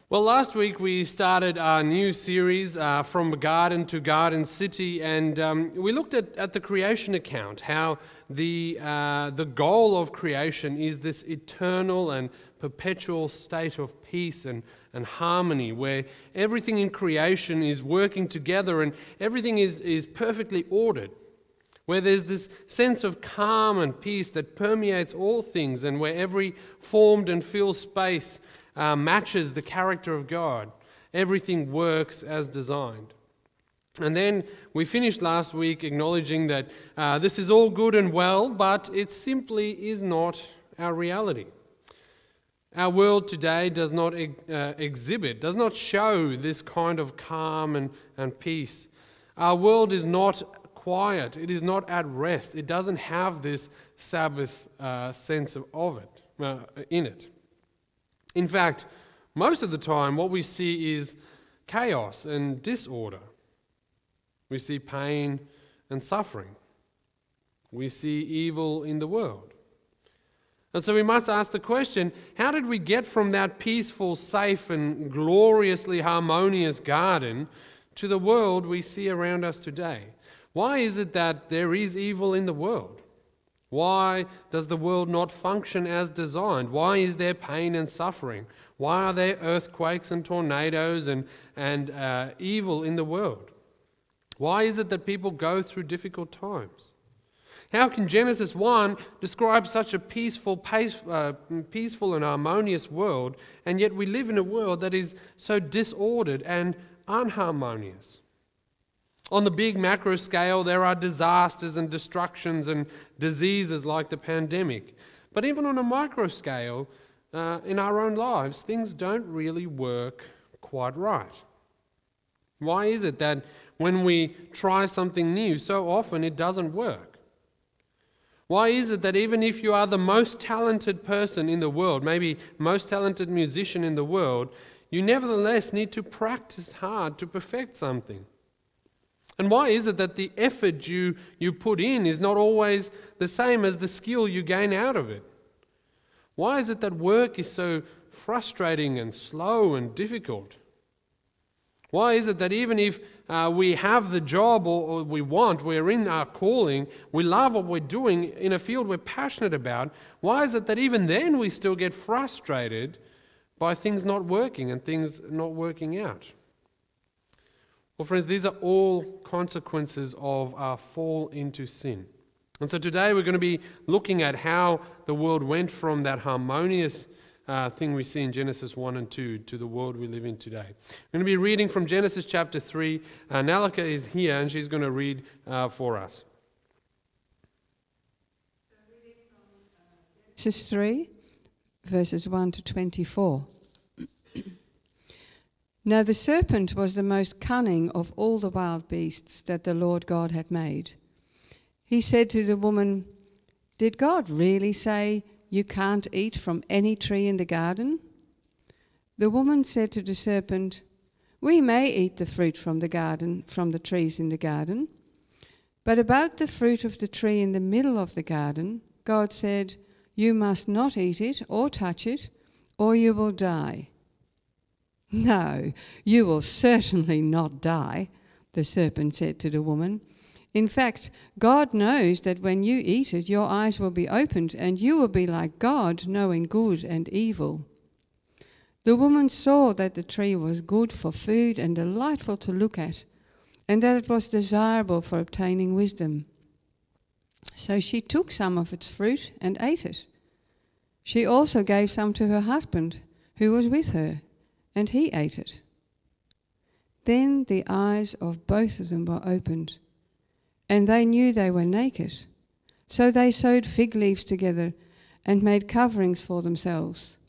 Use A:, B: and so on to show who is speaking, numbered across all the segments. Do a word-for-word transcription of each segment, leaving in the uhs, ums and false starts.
A: Well, last week we started our new series, uh, From Garden to Garden City, and um, we looked at, at the creation account, how the, uh, the goal of creation is this eternal and perpetual state of peace and, and harmony, where everything in creation is working together and everything is, is perfectly ordered, where there's this sense of calm and peace that permeates all things, and where every formed and filled space Uh, matches the character of God. Everything works as designed. And then we finished last week acknowledging that uh, this is all good and well, but it simply is not our reality. Our world today does not uh, exhibit, does not show this kind of calm and, and peace. Our world is not quiet. It is not at rest. It doesn't have this Sabbath uh, sense of, of it, uh, in it. In fact, most of the time what we see is chaos and disorder. We see pain and suffering. We see evil in the world. And so we must ask the question, how did we get from that peaceful, safe and gloriously harmonious garden to the world we see around us today? Why is it that there is evil in the world? Why does the world not function as designed? Why is there pain and suffering? Why are there earthquakes and tornadoes and, and uh, evil in the world? Why is it that people go through difficult times? How can Genesis one describe such a peaceful, pace, uh, peaceful and harmonious world, and yet we live in a world that is so disordered and unharmonious? On the big macro scale, there are disasters and destructions and diseases like the pandemic. But even on a micro scale, uh, in our own lives, things don't really work quite right. Why is it that when we try something new, so often it doesn't work? Why is it that even if you are the most talented person in the world, maybe most talented musician in the world, you nevertheless need to practice hard to perfect something? And why is it that the effort you, you put in is not always the same as the skill you gain out of it? Why is it that work is so frustrating and slow and difficult? Why is it that even if uh, we have the job or, or we want, we're in our calling, we love what we're doing in a field we're passionate about, why is it that even then we still get frustrated by things not working and things not working out? Well, friends, these are all consequences of our fall into sin. And so today we're going to be looking at how the world went from that harmonious uh, thing we see in Genesis one and two to the world we live in today. We're going to be reading from Genesis chapter three. Uh, Nalika is here and she's going to read uh, for us.
B: Genesis three, verses one to twenty-four. Now the serpent was the most cunning of all the wild beasts that the Lord God had made. He said to the woman, "Did God really say you can't eat from any tree in the garden?" The woman said to the serpent, "We may eat the fruit from the garden, from the trees in the garden. But about the fruit of the tree in the middle of the garden, God said, you must not eat it or touch it, or you will die." "No, you will certainly not die," the serpent said to the woman. "In fact, God knows that when you eat it, your eyes will be opened and you will be like God, knowing good and evil." The woman saw that the tree was good for food and delightful to look at, and that it was desirable for obtaining wisdom. So she took some of its fruit and ate it. She also gave some to her husband, who was with her, and he ate it. Then the eyes of both of them were opened, and they knew they were naked. So they sewed fig leaves together and made coverings for themselves.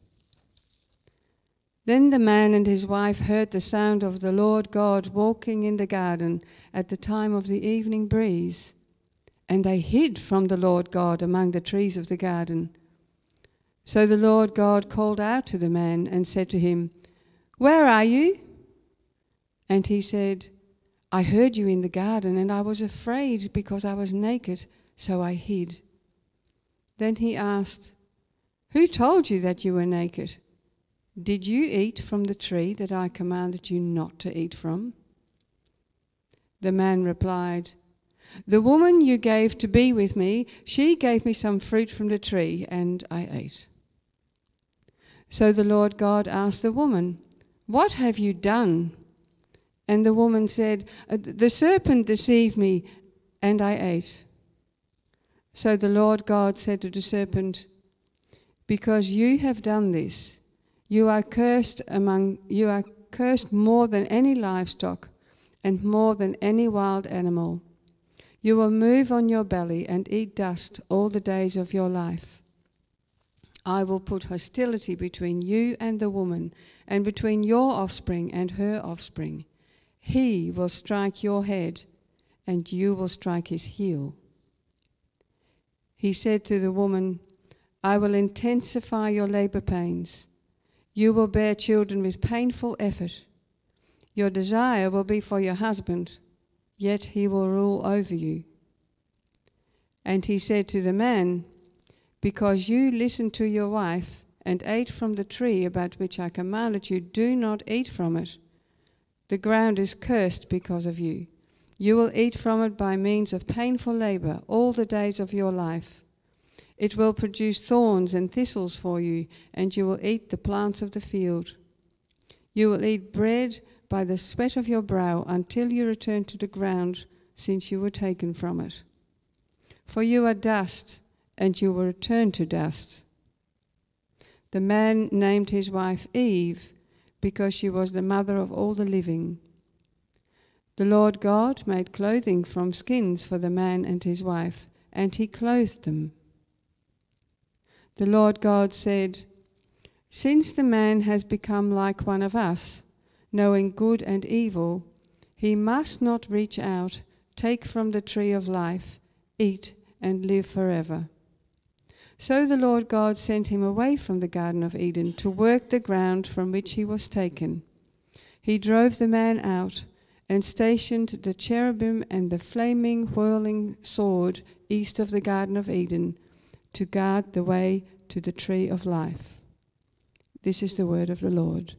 B: Then the man and his wife heard the sound of the Lord God walking in the garden at the time of the evening breeze, and they hid from the Lord God among the trees of the garden. So the Lord God called out to the man and said to him, "Where are you?" And he said, "I heard you in the garden, and I was afraid because I was naked, so I hid." Then he asked, "Who told you that you were naked?" Did you eat from the tree that I commanded you not to eat from?" The man replied, "The woman you gave to be with me, she gave me some fruit from the tree, and I ate." So the Lord God asked the woman, "What have you done?" And the woman said, "The serpent deceived me, and I ate." So the Lord God said to the serpent, "Because you have done this, you are cursed among you are cursed more than any livestock, and more than any wild animal. You will move on your belly and eat dust all the days of your life. I will put hostility between you and the woman, and between your offspring and her offspring. He will strike your head, and you will strike his heel." He said to the woman, "I will intensify your labor pains. You will bear children with painful effort. Your desire will be for your husband, yet he will rule over you." And he said to the man, "Because you listened to your wife and ate from the tree about which I commanded you, do not eat from it. The ground is cursed because of you. You will eat from it by means of painful labor all the days of your life. It will produce thorns and thistles for you, and you will eat the plants of the field. You will eat bread by the sweat of your brow until you return to the ground, since you were taken from it. For you are dust, and you will return to dust." The man named his wife Eve, because she was the mother of all the living. The Lord God made clothing from skins for the man and his wife, and he clothed them. The Lord God said, "Since the man has become like one of us, knowing good and evil, he must not reach out, take from the tree of life, eat, and live forever." So the Lord God sent him away from the Garden of Eden to work the ground from which he was taken. He drove the man out and stationed the cherubim and the flaming, whirling sword east of the Garden of Eden to guard the way to the tree of life. This is the word of the Lord.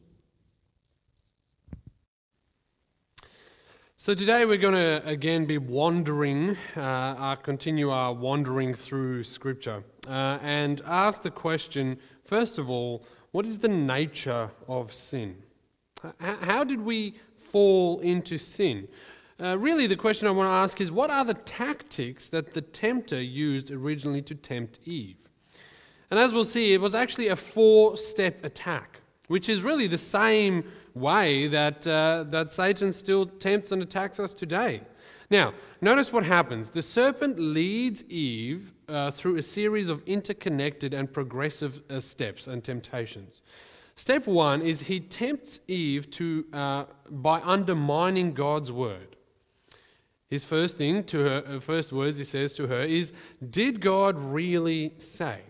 A: So today we're going to again be wandering, uh, uh, continue our wandering through Scripture, uh, and ask the question, first of all, what is the nature of sin? H- how did we fall into sin? Uh, really, the question I want to ask is, what are the tactics that the tempter used originally to tempt Eve? And as we'll see, it was actually a four-step attack, which is really the same way that uh, that Satan still tempts and attacks us today. Now, notice what happens. The serpent leads Eve uh, through a series of interconnected and progressive uh, steps and temptations. Step one is he tempts Eve to uh, by undermining God's word. His first thing to her, uh, first words he says to her is, "Did God really say?"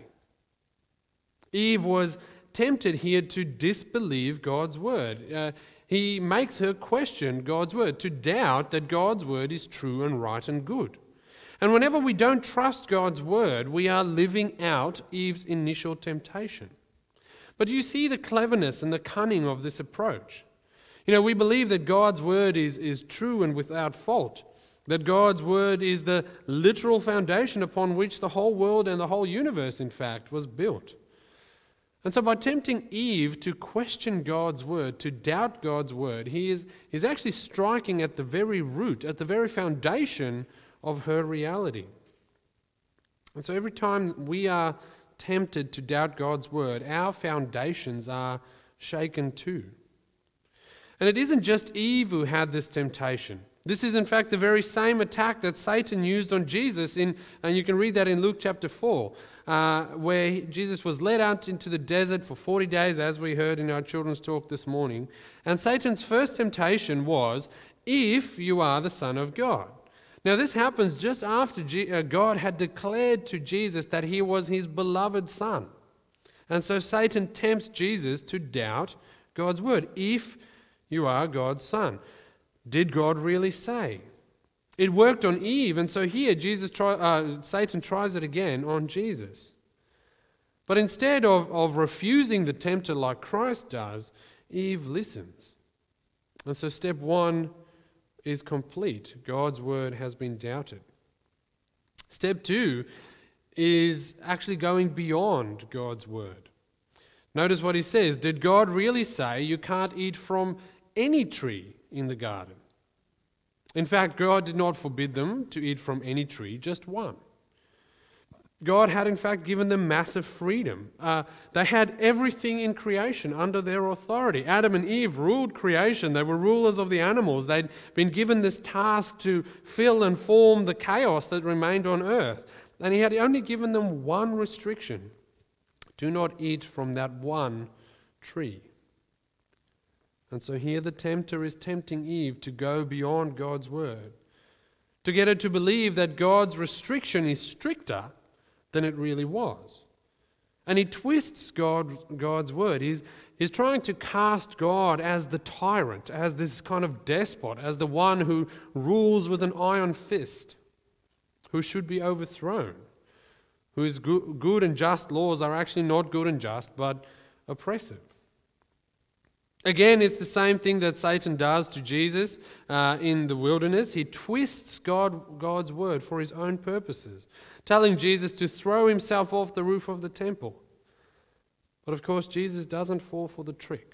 A: Eve was tempted here to disbelieve God's word. Uh, he makes her question God's word, to doubt that God's word is true and right and good. And whenever we don't trust God's word, we are living out Eve's initial temptation. But do you see the cleverness and the cunning of this approach? You know, we believe that God's word is, is true and without fault, that God's word is the literal foundation upon which the whole world and the whole universe, in fact, was built. And so by tempting Eve to question God's word, to doubt God's word, he is, is actually striking at the very root, at the very foundation of her reality. And so every time we are tempted to doubt God's word, our foundations are shaken too. And it isn't just Eve who had this temptation. This is in fact the very same attack that Satan used on Jesus, in, and you can read that in Luke chapter four, uh, where Jesus was led out into the desert for forty days, as we heard in our children's talk this morning. And Satan's first temptation was, "If you are the Son of God." Now this happens just after G- uh, God had declared to Jesus that he was his beloved Son. And so Satan tempts Jesus to doubt God's word. If you are God's Son. Did God really say? It worked on Eve, and so here Jesus try, uh, Satan tries it again on Jesus. But instead of, of refusing the tempter like Christ does, Eve listens. And so step one is complete. God's word has been doubted. Step two is actually going beyond God's word. Notice what he says. Did God really say you can't eat from any tree in the garden? In fact, God did not forbid them to eat from any tree, just one. God had in fact given them massive freedom. Uh, they had everything in creation under their authority. Adam and Eve ruled creation. They were rulers of the animals. They'd been given this task to fill and form the chaos that remained on earth. And he had only given them one restriction. Do not eat from that one tree. And so here the tempter is tempting Eve to go beyond God's word, to get her to believe that God's restriction is stricter than it really was. And he twists God, God's word. He's, he's trying to cast God as the tyrant, as this kind of despot, as the one who rules with an iron fist, who should be overthrown, whose good, good and just laws are actually not good and just, but oppressive. Again, it's the same thing that Satan does to Jesus uh, in the wilderness. He twists God, God's word for his own purposes, telling Jesus to throw himself off the roof of the temple. But of course, Jesus doesn't fall for the trick.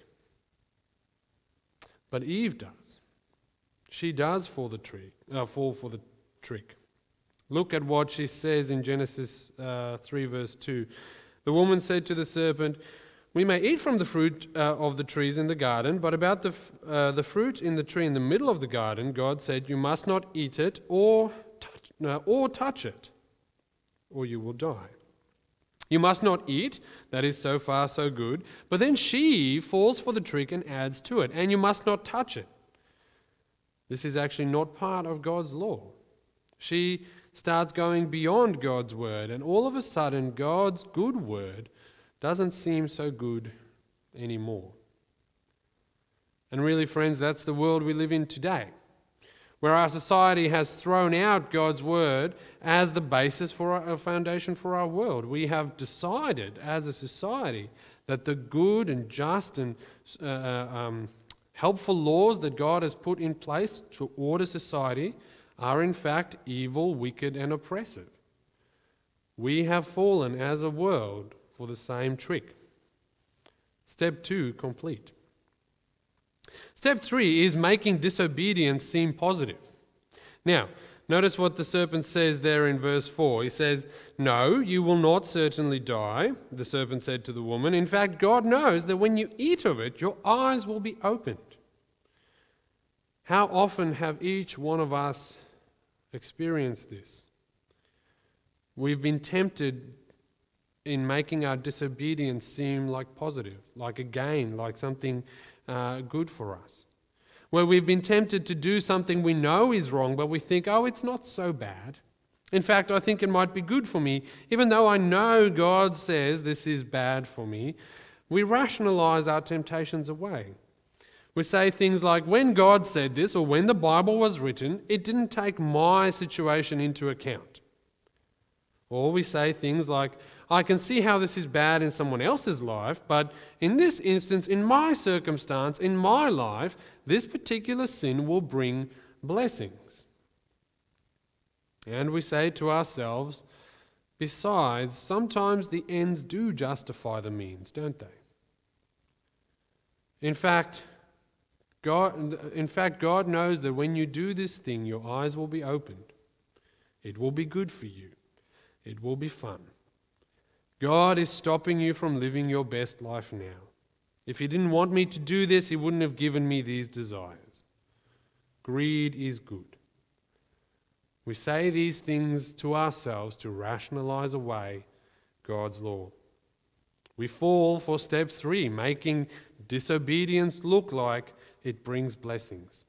A: But Eve does. She does fall, the tree, uh, fall for the trick. Look at what she says in Genesis uh, three, verse two. The woman said to the serpent, "We may eat from the fruit uh, of the trees in the garden, but about the, uh, the fruit in the tree in the middle of the garden, God said, you must not eat it or touch, no, or touch it, or you will die. You must not eat," that is so far so good, but then she falls for the trick and adds to it, "and you must not touch it." This is actually not part of God's law. She starts going beyond God's word, and all of a sudden God's good word doesn't seem so good anymore. And really, friends, that's the world we live in today, where our society has thrown out God's word as the basis for our, a foundation for our world. We have decided as a society that the good and just and uh, um, helpful laws that God has put in place to order society are in fact evil, wicked, and oppressive. We have fallen as a world for the same trick. Step two, complete. Step three is making disobedience seem positive. Now, notice what the serpent says there in verse four. He says, "No, you will not certainly die," the serpent said to the woman. "In fact, God knows that when you eat of it, your eyes will be opened." How often have each one of us experienced this? We've been tempted in making our disobedience seem like positive, like a gain, like something uh, good for us. Where we've been tempted to do something we know is wrong, but we think, oh, it's not so bad. In fact, I think it might be good for me. Even though I know God says this is bad for me, we rationalize our temptations away. We say things like, when God said this, or when the Bible was written, it didn't take my situation into account. Or we say things like, I can see how this is bad in someone else's life, but in this instance, in my circumstance, in my life, this particular sin will bring blessings. And we say to ourselves, besides, sometimes the ends do justify the means, don't they? In fact, God, in fact, God knows that when you do this thing, your eyes will be opened. It will be good for you. It will be fun. God is stopping you from living your best life now. If He didn't want me to do this, He wouldn't have given me these desires. Greed is good. We say these things to ourselves to rationalize away God's law. We fall for step three, making disobedience look like it brings blessings.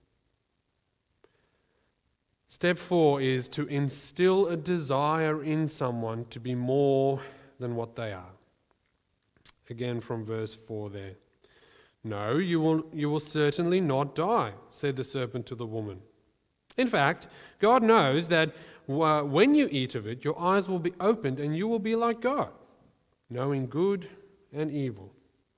A: Step four is to instill a desire in someone to be more than what they are. Again from verse four there. "No, you will, you will certainly not die," said the serpent to the woman. In fact, God knows that uh, when you eat of it, your eyes will be opened and you will be like God. knowing good and evil.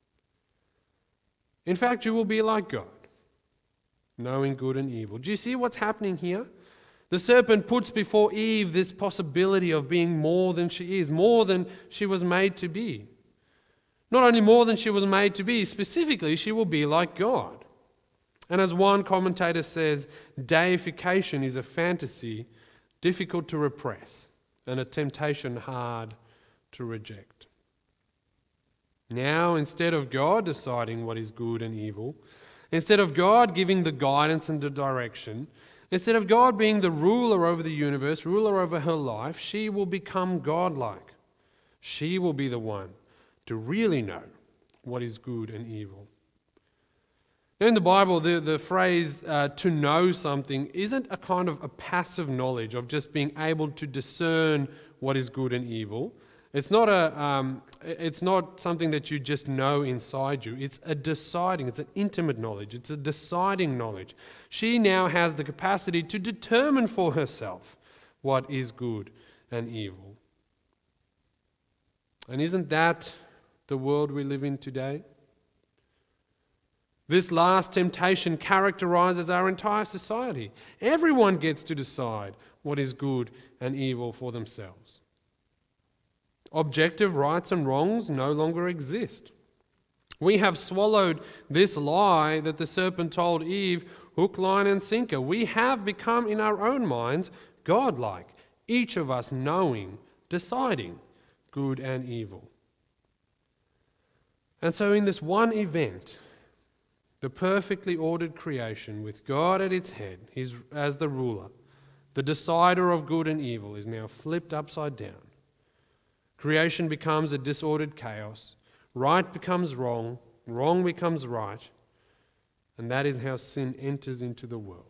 A: In fact, you will be like God, knowing good and evil. Do you see what's happening here? The serpent puts before Eve this possibility of being more than she is, more than she was made to be. Not only more than she was made to be, specifically, she will be like God. And as one commentator says, deification is a fantasy difficult to repress and a temptation hard to reject. Now, instead of God deciding what is good and evil, instead of God giving the guidance and the direction, instead of God being the ruler over the universe, ruler over her life, she will become godlike. She will be the one to really know what is good and evil. Now in the Bible, the, the phrase uh, to know something isn't a kind of a passive knowledge of just being able to discern what is good and evil. It's not a, um, it's not something that you just know inside you. It's a deciding, it's an intimate knowledge. It's a deciding knowledge. She now has the capacity to determine for herself what is good and evil. And isn't that the world we live in today? This last temptation characterizes our entire society. Everyone gets to decide what is good and evil for themselves. Objective rights and wrongs no longer exist. We have swallowed this lie that the serpent told Eve, hook, line, and sinker. We have become in our own minds godlike, each of us knowing, deciding good and evil. And so in this one event, the perfectly ordered creation with God at its head, his, as the ruler, the decider of good and evil, is now flipped upside down. Creation becomes a disordered chaos. Right becomes wrong. Wrong becomes right. And that is how sin enters into the world.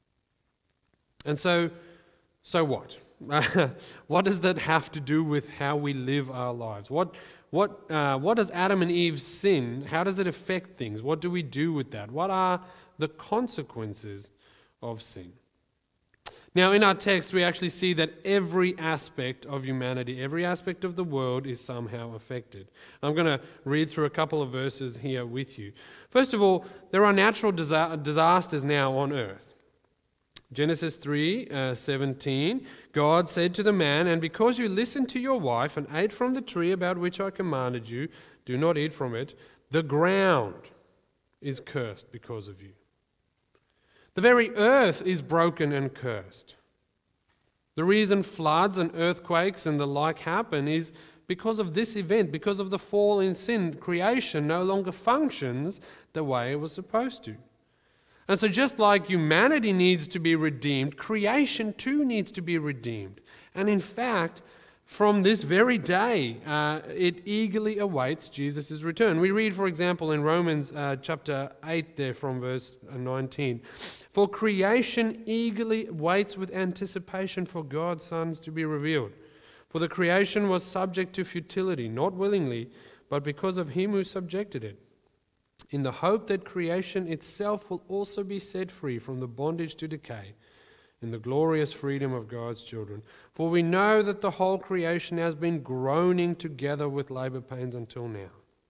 A: And so, so what? What does that have to do with how we live our lives? What, what, uh, what does Adam and Eve's sin, how does it affect things? What do we do with that? What are the consequences of sin? Now, in our text, we actually see that every aspect of humanity, every aspect of the world is somehow affected. I'm going to read through a couple of verses here with you. First of all, there are natural disa- disasters now on earth. Genesis three seventeen, God said to the man, "And because you listened to your wife and ate from the tree about which I commanded you, do not eat from it, the ground is cursed because of you." The very earth is broken and cursed. The reason floods and earthquakes and the like happen is because of this event, because of the fall in sin. Creation no longer functions the way it was supposed to. And so just like humanity needs to be redeemed, creation too needs to be redeemed. And in fact, from this very day, uh, it eagerly awaits Jesus' return. We read, for example, in Romans uh, chapter eight there from verse nineteen, "For creation eagerly waits with anticipation for God's sons to be revealed. For the creation was subject to futility, not willingly, but because of him who subjected it, in the hope that creation itself will also be set free from the bondage to decay, in the glorious freedom of God's children. For we know that the whole creation has been groaning together with labor pains until now."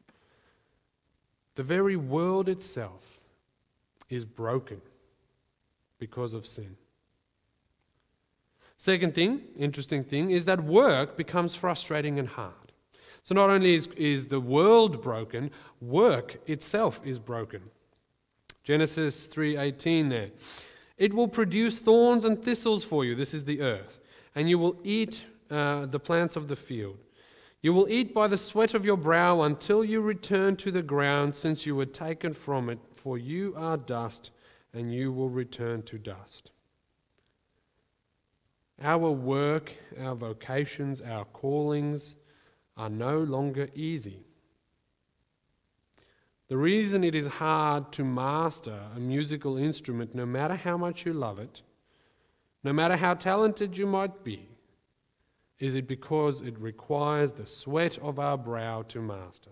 A: The very world itself is broken because of sin. Second thing, interesting thing, is that work becomes frustrating and hard. So not only is, is the world broken, work itself is broken. Genesis three eighteen there. "It will produce thorns and thistles for you," this is the earth, "and you will eat uh, the plants of the field. You will eat by the sweat of your brow until you return to the ground, since you were taken from it, for you are dust, and you will return to dust." Our work, our vocations, our callings are no longer easy. The reason it is hard to master a musical instrument, no matter how much you love it, no matter how talented you might be, is it because it requires the sweat of our brow to master.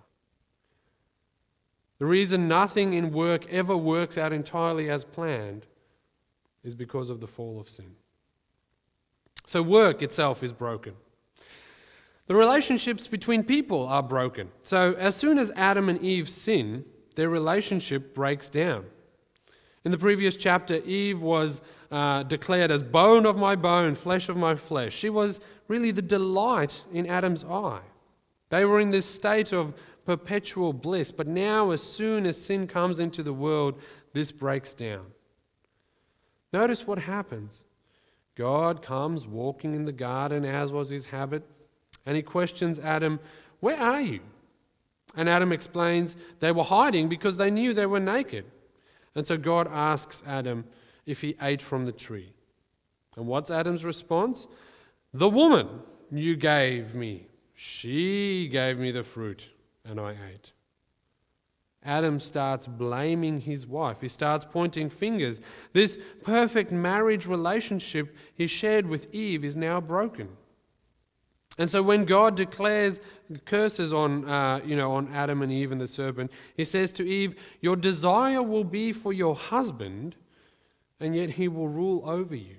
A: The reason nothing in work ever works out entirely as planned is because of the fall of sin. So work itself is broken. The relationships between people are broken. So as soon as Adam and Eve sin, their relationship breaks down. In the previous chapter, Eve was uh, declared as bone of my bone, flesh of my flesh. She was really the delight in Adam's eye. They were in this state of perpetual bliss, but now as soon as sin comes into the world, this breaks down. Notice what happens. God comes walking in the garden as was his habit, and he questions Adam, "Where are you?" And Adam explains they were hiding because they knew they were naked. And so God asks Adam if he ate from the tree. And what's Adam's response? "The woman you gave me, she gave me the fruit, and I ate." Adam starts blaming his wife. He starts pointing fingers. This perfect marriage relationship he shared with Eve is now broken. And so when God declares curses on, uh, you know, on Adam and Eve and the serpent, he says to Eve, "Your desire will be for your husband, and yet he will rule over you."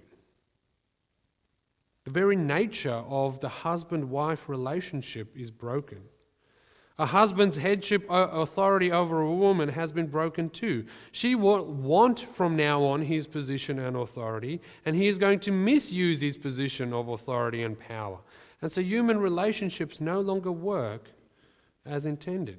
A: The very nature of the husband-wife relationship is broken. A husband's headship authority over a woman has been broken too. She will want from now on his position and authority, and he is going to misuse his position of authority and power. And so human relationships no longer work as intended.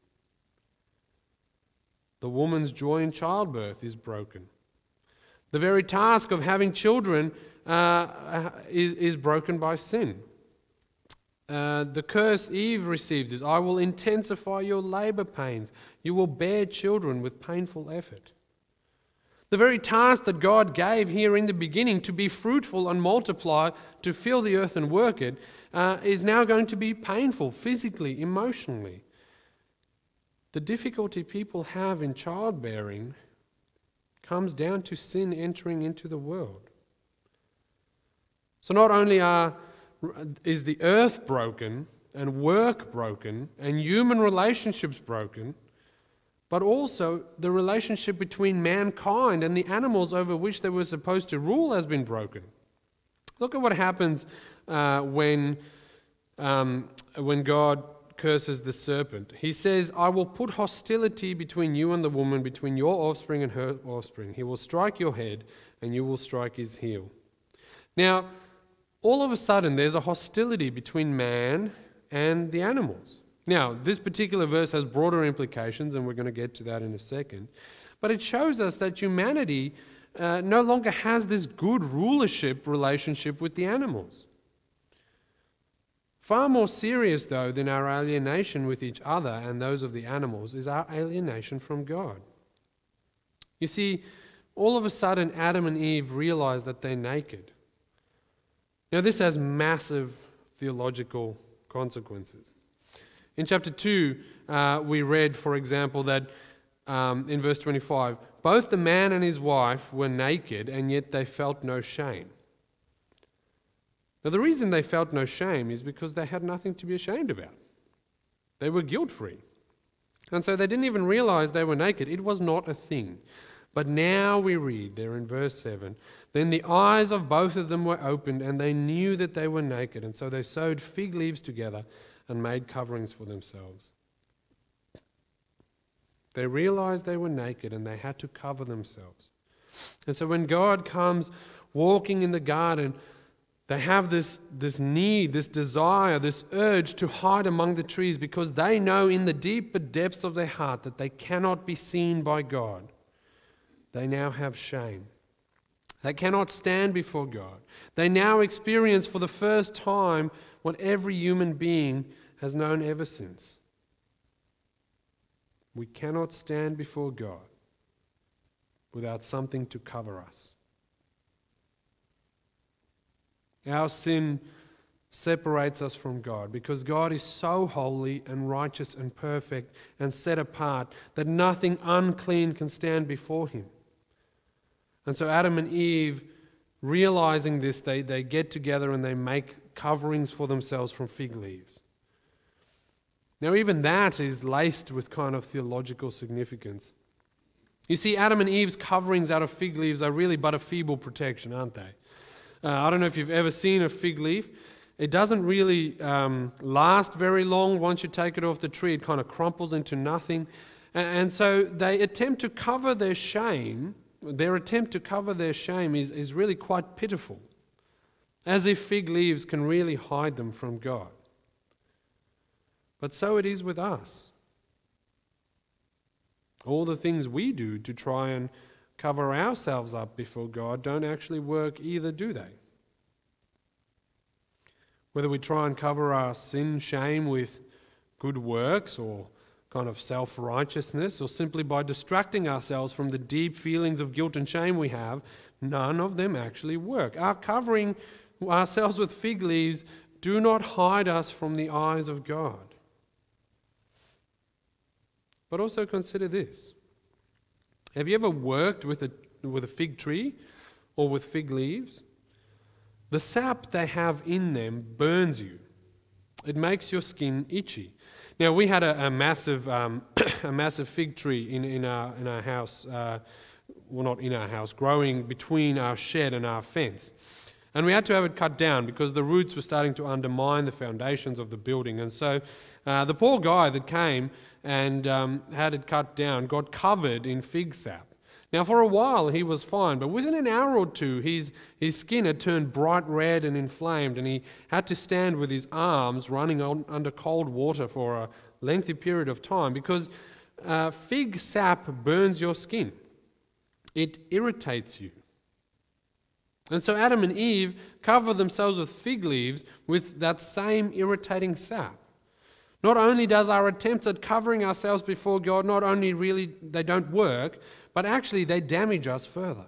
A: The woman's joy in childbirth is broken. The very task of having children uh, is, is broken by sin. Uh, the curse Eve receives is, "I will intensify your labor pains. You will bear children with painful effort." The very task that God gave here in the beginning, to be fruitful and multiply, to fill the earth and work it, uh, is now going to be painful physically, emotionally. The difficulty people have in childbearing comes down to sin entering into the world. So not only are is the earth broken and work broken and human relationships broken, but also the relationship between mankind and the animals over which they were supposed to rule has been broken. Look at what happens uh, when, um, when God curses the serpent. He says, "I will put hostility between you and the woman, between your offspring and her offspring. He will strike your head and you will strike his heel." Now, all of a sudden, there's a hostility between man and the animals. Now, this particular verse has broader implications, and we're going to get to that in a second. But it shows us that humanity uh, no longer has this good rulership relationship with the animals. Far more serious, though, than our alienation with each other and those of the animals is our alienation from God. You see, all of a sudden, Adam and Eve realize that they're naked. Now, this has massive theological consequences. In chapter two, uh, we read, for example, that um, in verse twenty-five, both the man and his wife were naked, and yet they felt no shame. Now, the reason they felt no shame is because they had nothing to be ashamed about. They were guilt-free. And so they didn't even realize they were naked. It was not a thing. But now we read there in verse seven, "Then the eyes of both of them were opened, and they knew that they were naked, and so they sewed fig leaves together and made coverings for themselves." They realized they were naked, and they had to cover themselves. And so when God comes walking in the garden, they have this, this need, this desire, this urge to hide among the trees, because they know in the deeper depths of their heart that they cannot be seen by God. They now have shame. They cannot stand before God. They now experience for the first time what every human being has known ever since. We cannot stand before God without something to cover us. Our sin separates us from God because God is so holy and righteous and perfect and set apart that nothing unclean can stand before him. And so Adam and Eve, realizing this, they, they get together and they make coverings for themselves from fig leaves. Now, even that is laced with kind of theological significance. You see, Adam and Eve's coverings out of fig leaves are really but a feeble protection, aren't they? Uh, I don't know if you've ever seen a fig leaf. It doesn't really um, last very long. Once you take it off the tree, it kind of crumples into nothing. And, and so they attempt to cover their shame. Their attempt to cover their shame is, is really quite pitiful, as if fig leaves can really hide them from God. But so it is with us. All the things we do to try and cover ourselves up before God don't actually work either, do they? Whether we try and cover our sin, shame with good works or kind of self-righteousness, or simply by distracting ourselves from the deep feelings of guilt and shame we have, none of them actually work. Our covering ourselves with fig leaves do not hide us from the eyes of God. But also consider this. Have you ever worked with a, with a fig tree or with fig leaves? The sap they have in them burns you. It makes your skin itchy. Now, we had a, a massive um, a massive fig tree in, in, our, in our house, uh, well, not in our house, growing between our shed and our fence. And we had to have it cut down because the roots were starting to undermine the foundations of the building. And so uh, the poor guy that came and um, had it cut down got covered in fig sap. Now, for a while he was fine, but within an hour or two his, his skin had turned bright red and inflamed, and he had to stand with his arms running on, under cold water for a lengthy period of time because uh, fig sap burns your skin. It irritates you. And so Adam and Eve cover themselves with fig leaves with that same irritating sap. Not only does our attempts at covering ourselves before God, not only really, they don't work, but actually they damage us further.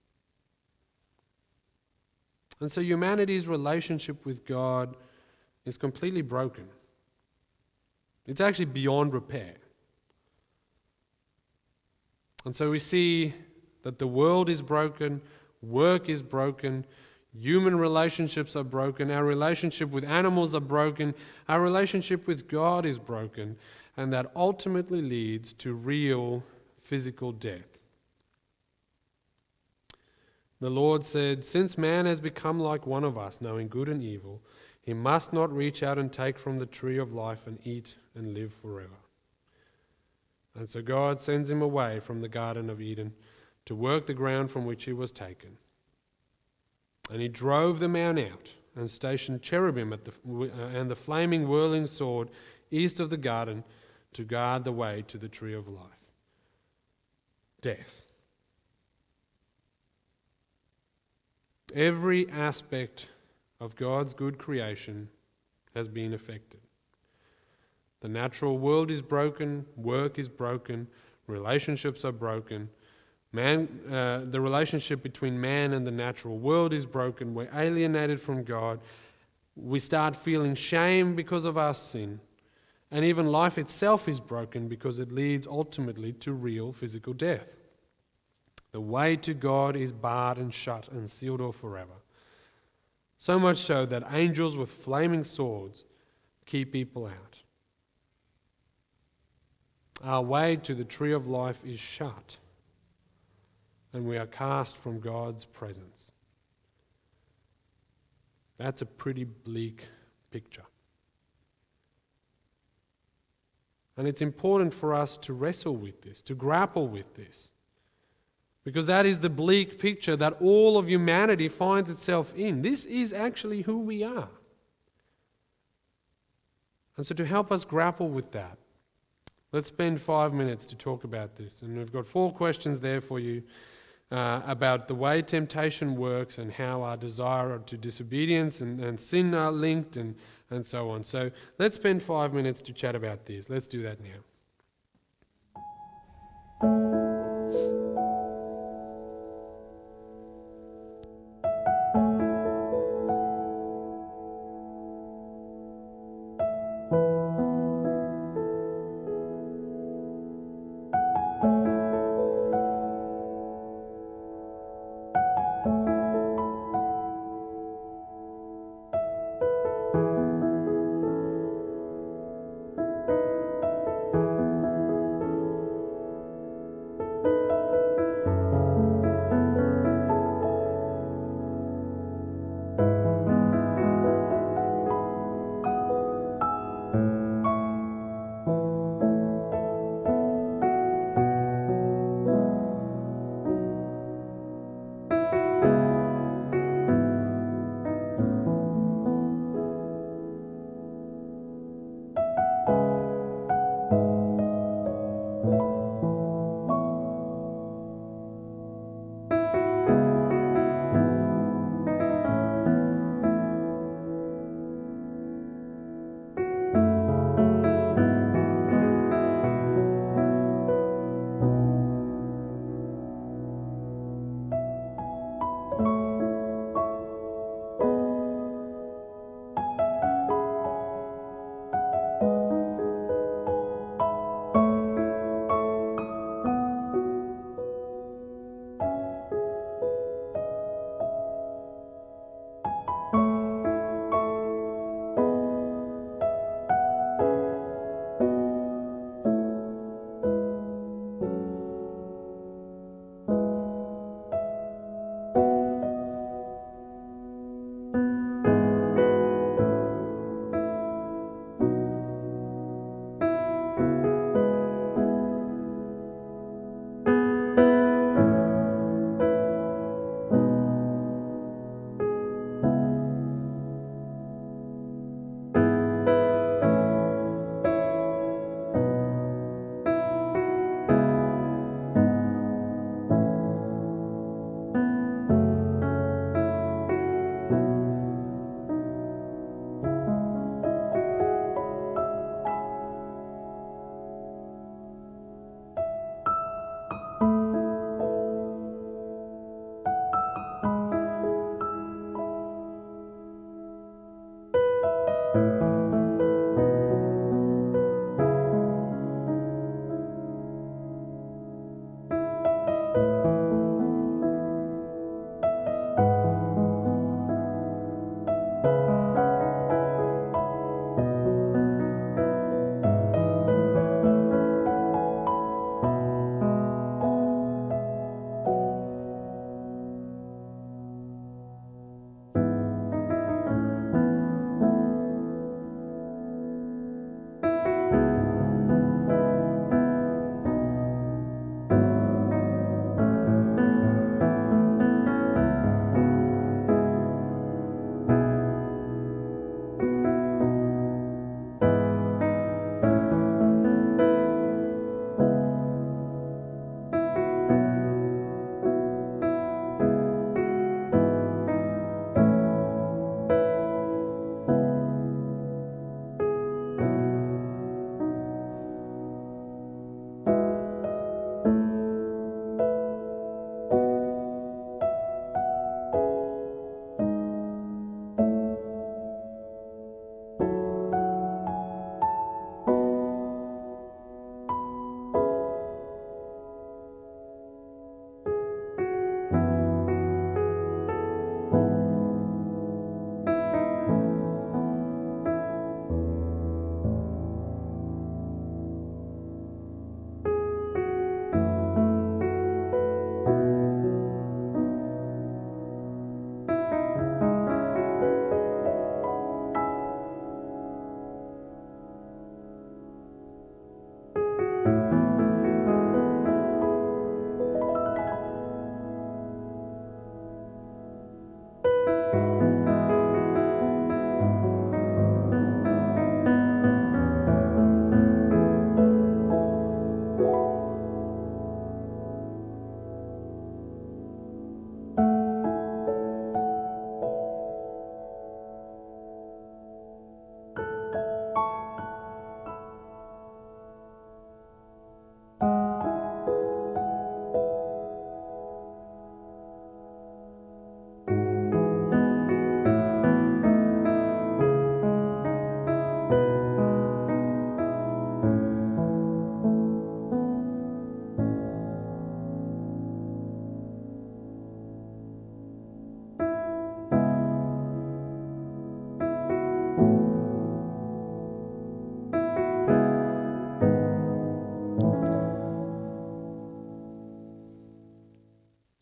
A: And so humanity's relationship with God is completely broken. It's actually beyond repair. And so we see that the world is broken, work is broken, human relationships are broken, our relationship with animals are broken, our relationship with God is broken, and that ultimately leads to real physical death. The Lord said, "Since man has become like one of us, knowing good and evil, he must not reach out and take from the tree of life and eat and live forever." And so God sends him away from the Garden of Eden to work the ground from which he was taken. And he drove the man out and stationed cherubim at the, uh, and the flaming whirling sword east of the garden to guard the way to the tree of life. Death. Every aspect of God's good creation has been affected. The natural world is broken, work is broken, relationships are broken. Man, uh, the relationship between man and the natural world is broken. We're alienated from God. We start feeling shame because of our sin. And even life itself is broken because it leads ultimately to real physical death. The way to God is barred and shut and sealed off forever. So much so that angels with flaming swords keep people out. Our way to the tree of life is shut, and we are cast from God's presence. That's a pretty bleak picture. And it's important for us to wrestle with this, to grapple with this. Because that is the bleak picture that all of humanity finds itself in. This is actually who we are. And so to help us grapple with that, let's spend five minutes to talk about this. And we've got four questions there for you uh, about the way temptation works and how our desire to disobedience and, and sin are linked and, and so on. So let's spend five minutes to chat about this. Let's do that now.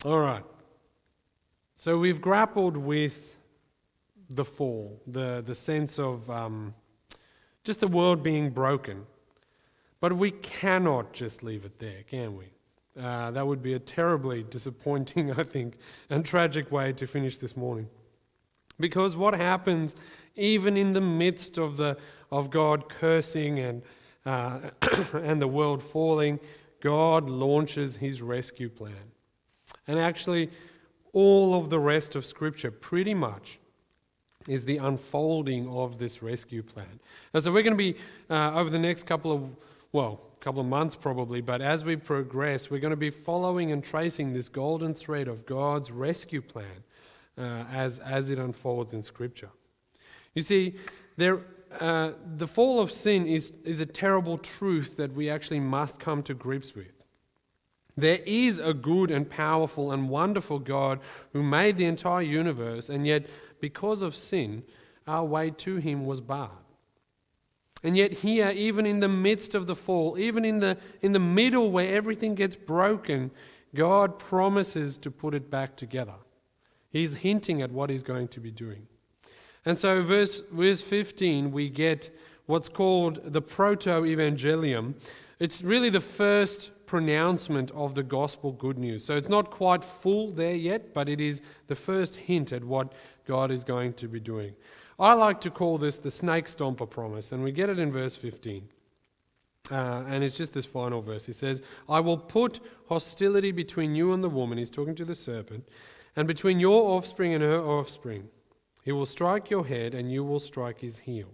A: All right. So we've grappled with the fall, the, the sense of um, just the world being broken. But we cannot just leave it there, can we? Uh, that would be a terribly disappointing, I think, and tragic way to finish this morning. Because what happens even in the midst of the of God cursing and uh, and the world falling, God launches his rescue plan. And actually, all of the rest of Scripture pretty much is the unfolding of this rescue plan. And so we're going to be, uh, over the next couple of, well, couple of months probably, but as we progress, we're going to be following and tracing this golden thread of God's rescue plan uh, as, as it unfolds in Scripture. You see, there, uh, the fall of sin is, is a terrible truth that we actually must come to grips with. There is a good and powerful and wonderful God who made the entire universe, and yet because of sin, our way to him was barred. And yet here, even in the midst of the fall, even in the, in the middle where everything gets broken, God promises to put it back together. He's hinting at what he's going to be doing. And so verse, verse fifteen, we get what's called the proto-evangelium. It's really the first pronouncement of the gospel good news. So it's not quite full there yet, but it is the first hint at what God is going to be doing. I like to call this the snake stomper promise, and we get it in verse fifteen. Uh, and it's just this final verse. He says, I will put hostility between you and the woman, he's talking to the serpent, and between your offspring and her offspring. He will strike your head, and you will strike his heel.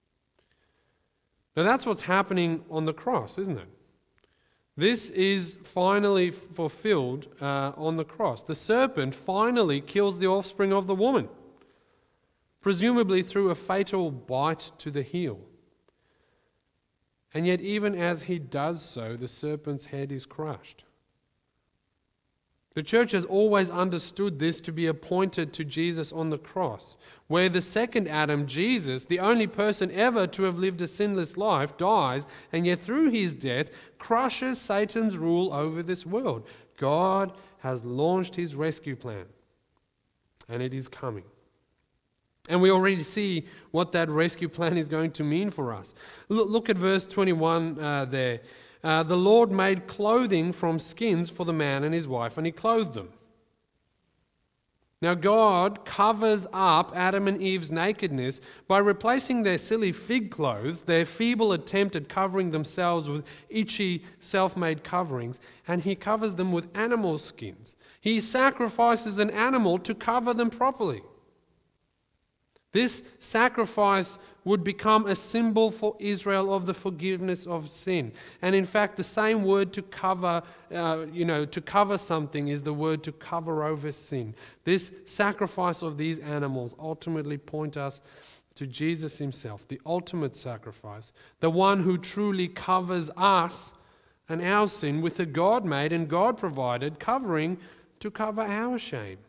A: Now that's what's happening on the cross, isn't it? This is finally fulfilled uh, on the cross. The serpent finally kills the offspring of the woman, presumably through a fatal bite to the heel. And yet even as he does so, the serpent's head is crushed. The church has always understood this to be appointed to Jesus on the cross, where the second Adam, Jesus, the only person ever to have lived a sinless life, dies, and yet through his death crushes Satan's rule over this world. God has launched his rescue plan, and it is coming. And we already see what that rescue plan is going to mean for us. Look, look at verse twenty-one uh, there. Uh, the Lord made clothing from skins for the man and his wife, and he clothed them. Now God covers up Adam and Eve's nakedness by replacing their silly fig clothes, their feeble attempt at covering themselves with itchy self-made coverings, and he covers them with animal skins. He sacrifices an animal to cover them properly. This sacrifice would become a symbol for Israel of the forgiveness of sin. And in fact, the same word to cover, uh, you know, to cover something is the word to cover over sin. This sacrifice of these animals ultimately point us to Jesus himself, the ultimate sacrifice, the one who truly covers us and our sin with a God-made and God-provided covering to cover our shame.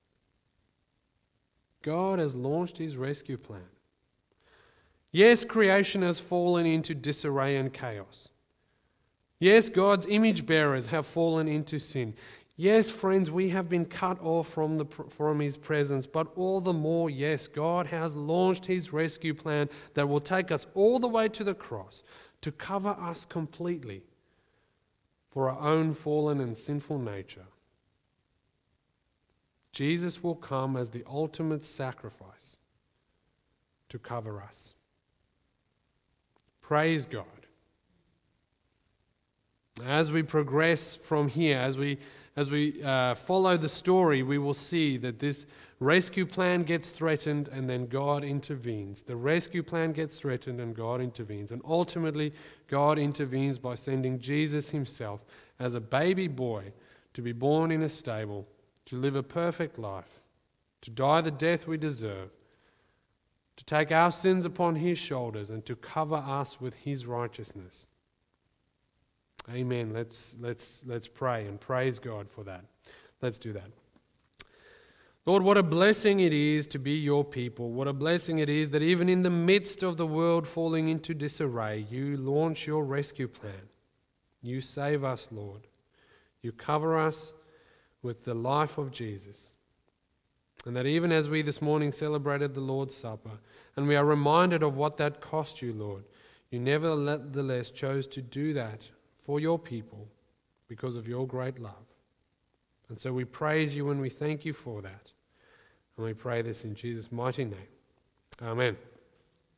A: God has launched his rescue plan. Yes, creation has fallen into disarray and chaos. Yes, God's image bearers have fallen into sin. Yes, friends, we have been cut off from, the, from his presence, but all the more, yes, God has launched his rescue plan that will take us all the way to the cross to cover us completely for our own fallen and sinful nature. Jesus will come as the ultimate sacrifice to cover us. Praise God. As we progress from here, as we as we uh, follow the story, we will see that this rescue plan gets threatened and then God intervenes. The rescue plan gets threatened and God intervenes. And ultimately, God intervenes by sending Jesus himself as a baby boy to be born in a stable, to live a perfect life, to die the death we deserve, to take our sins upon his shoulders and to cover us with his righteousness. Amen. Let's, let's, let's pray and praise God for that. Let's do that. Lord, what a blessing it is to be your people. What a blessing it is that even in the midst of the world falling into disarray, you launch your rescue plan. You save us, Lord. You cover us with the life of Jesus. And that even as we this morning celebrated the Lord's Supper, and we are reminded of what that cost you, Lord, you nevertheless chose to do that for your people because of your great love. And so we praise you and we thank you for that. And we pray this in Jesus' mighty name. Amen.